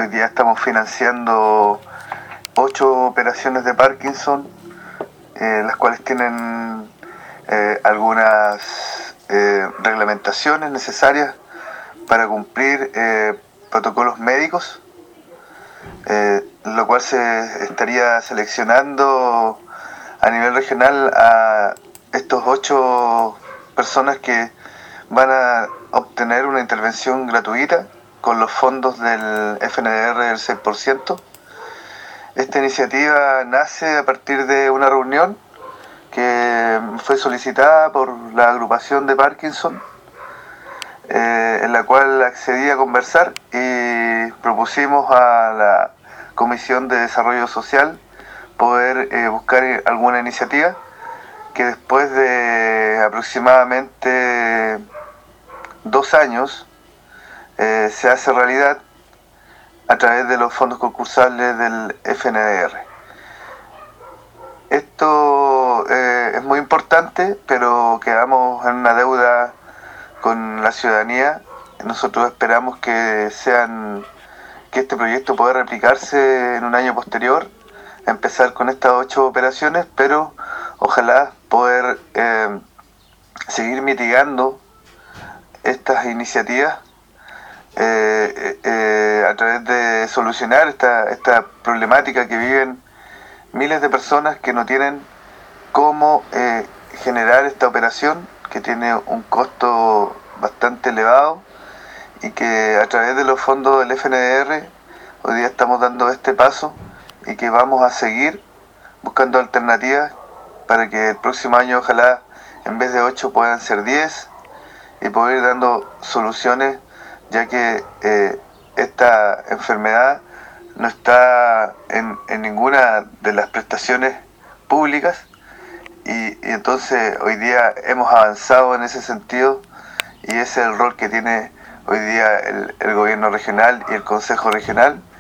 hoy día estamos financiando 8 operaciones de Parkinson, las cuales tienen algunas reglamentaciones necesarias para cumplir protocolos médicos, lo cual se estaría seleccionando a nivel regional a estos 8 personas que van a obtener una intervención gratuita con los fondos del FNDR del 6%. Esta iniciativa nace a partir de una reunión que fue solicitada por la agrupación de Parkinson, en la cual accedí a conversar y propusimos a la Comisión de Desarrollo Social poder buscar alguna iniciativa que después de aproximadamente 2 años se hace realidad a través de los fondos concursables del FNDR. Esto es muy importante, pero quedamos en una deuda con la ciudadanía. Nosotros esperamos que este proyecto pueda replicarse en un año posterior, empezar con estas 8 operaciones, pero ojalá poder seguir mitigando estas iniciativas a través de solucionar esta problemática que viven miles de personas que no tienen cómo generar esta operación, que tiene un costo bastante elevado y que a través de los fondos del FNDR hoy día estamos dando este paso y que vamos a seguir buscando alternativas para que el próximo año ojalá en vez de 8 puedan ser 10 y poder ir dando soluciones, ya que esta enfermedad no está en ninguna de las prestaciones públicas y entonces hoy día hemos avanzado en ese sentido y ese es el rol que tiene hoy día el gobierno regional y el consejo regional